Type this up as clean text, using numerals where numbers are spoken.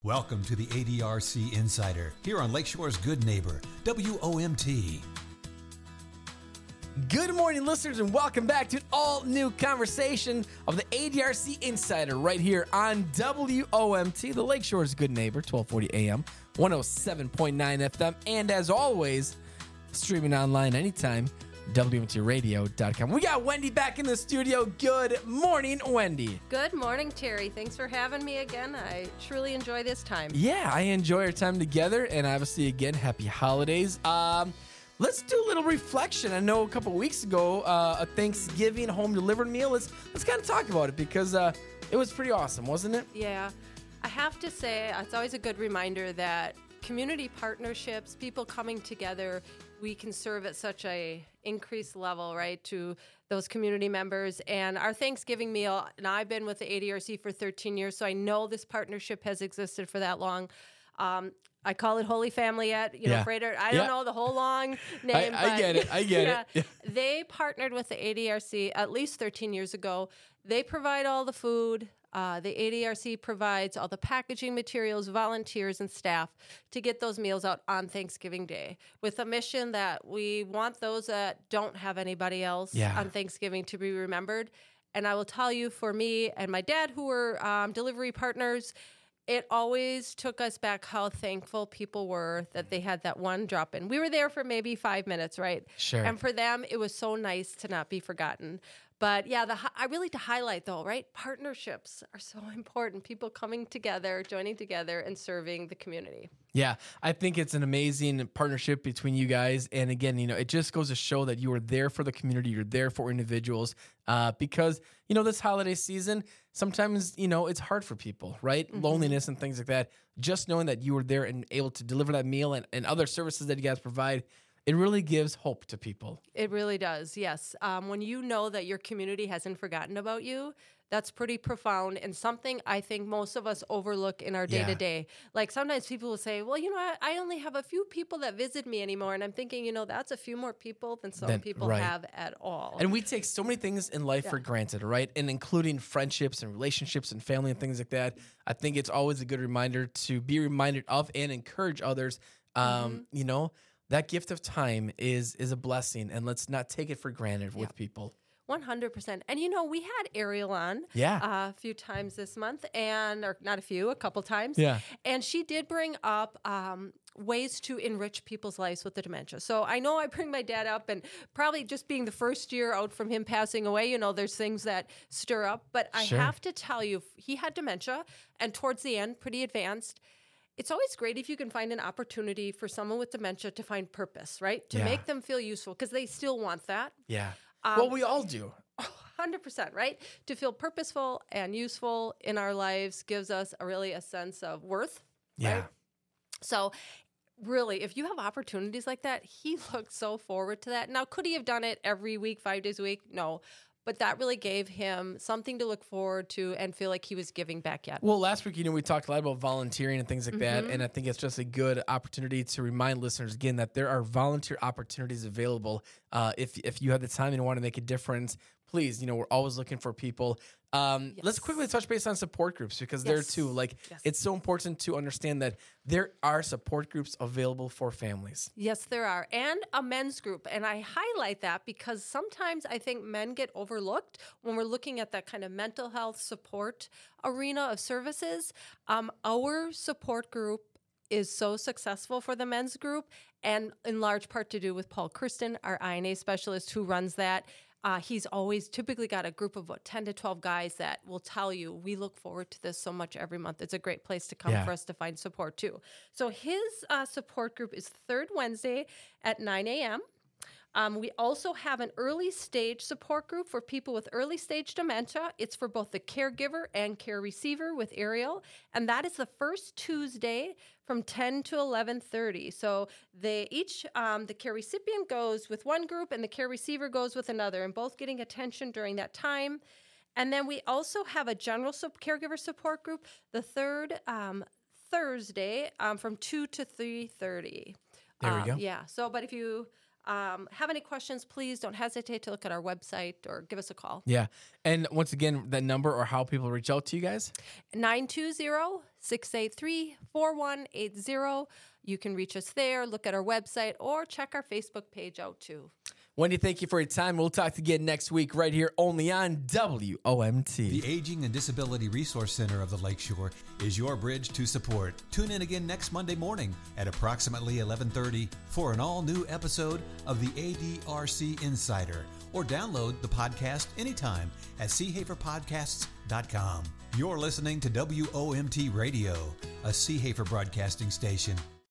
Welcome to the ADRC Insider, here on Lakeshore's Good Neighbor, WOMT. Good morning, listeners, and welcome back to an all-new conversation of the ADRC Insider right here on WOMT, the Lakeshore's Good Neighbor, 1240 AM, 107.9 FM, and as always, streaming online anytime, WMTradio.com. We got Wendy back in the studio. Good morning, Wendy. Good morning, Terry. Thanks for having me again. I truly enjoy this time. Yeah, I enjoy our time together, and obviously, again, happy holidays. Let's do a little reflection. I know a couple weeks ago, a Thanksgiving home delivered meal. Let's kind of talk about it because it was pretty awesome, wasn't it? Yeah. I have to say, it's always a good reminder that community partnerships, people coming together, we can serve at such a increased level, right, to those community members. And our Thanksgiving meal, and I've been with the ADRC for 13 years, so I know this partnership has existed for that long. I call it Holy Family Freighter. I don't know the whole long name. I get it. I get it. They partnered with the ADRC at least 13 years ago. They provide all the food. The ADRC provides all the packaging materials, volunteers, and staff to get those meals out on Thanksgiving Day with a mission that we want those that don't have anybody else on Thanksgiving to be remembered. And I will tell you, for me and my dad, who were delivery partners, it always took us back how thankful people were that they had that one drop-in. We were there for maybe 5 minutes, right? Sure. And for them, it was so nice to not be forgotten. But yeah, I really to highlight though, right? Partnerships are so important. People coming together, joining together, and serving the community. Yeah, I think it's an amazing partnership between you guys. And again, it just goes to show that you are there for the community. You're there for individuals because, this holiday season, sometimes, it's hard for people, right? Mm-hmm. Loneliness and things like that. Just knowing that you were there and able to deliver that meal and other services that you guys provide, it really gives hope to people. It really does, yes. When you know that your community hasn't forgotten about you, that's pretty profound and something I think most of us overlook in our day-to-day. Like sometimes people will say, well, I only have a few people that visit me anymore. And I'm thinking, that's a few more people than some people have at all. And we take so many things in life for granted, right? And including friendships and relationships and family and things like that. I think it's always a good reminder to be reminded of and encourage others, that gift of time is a blessing, and let's not take it for granted with people. 100%. And we had Ariel on a few times this month, or not a few, a couple times. Yeah. And she did bring up ways to enrich people's lives with the dementia. So I know I bring my dad up, and probably just being the first year out from him passing away, there's things that stir up. But I have to tell you, he had dementia, and towards the end, pretty advanced. It's always great if you can find an opportunity for someone with dementia to find purpose, right? To make them feel useful, because they still want that. Yeah. Well, we all do. 100%, right? To feel purposeful and useful in our lives gives us a sense of worth. Yeah. Right? So really, if you have opportunities like that, he looked so forward to that. Now, could he have done it every week, 5 days a week? No. But that really gave him something to look forward to and feel like he was giving back yet. Well, last week, we talked a lot about volunteering and things like that. And I think it's just a good opportunity to remind listeners again that there are volunteer opportunities available. If you have the time and want to make a difference, please, we're always looking for people. Let's quickly touch base on support groups because there too, it's so important to understand that there are support groups available for families. Yes, there are. And a men's group. And I highlight that because sometimes I think men get overlooked when we're looking at that kind of mental health support arena of services. Our support group is so successful for the men's group, and in large part to do with Paul Kirsten, our INA specialist who runs that. He's always typically got a group of about 10 to 12 guys that will tell you, we look forward to this so much every month. It's a great place to come for us to find support too. So his support group is third Wednesday at 9 a.m. We also have an early stage support group for people with early stage dementia. It's for both the caregiver and care receiver with Ariel, and that is the first Tuesday from 10 to 11:30. So they each the care recipient goes with one group and the care receiver goes with another, and both getting attention during that time. And then we also have a general caregiver support group the third Thursday from 2 to 3:30. There we go. Yeah. So, but if you have any questions, please don't hesitate to look at our website or give us a call. Yeah. And once again, that number or how people reach out to you guys? 920-683-4180. You can reach us there, look at our website, or check our Facebook page out too. Wendy, thank you for your time. We'll talk again next week right here only on WOMT. The Aging and Disability Resource Center of the Lakeshore is your bridge to support. Tune in again next Monday morning at approximately 11:30 for an all-new episode of the ADRC Insider, or download the podcast anytime at seahaferpodcasts.com. You're listening to WOMT Radio, a Seahafer broadcasting station.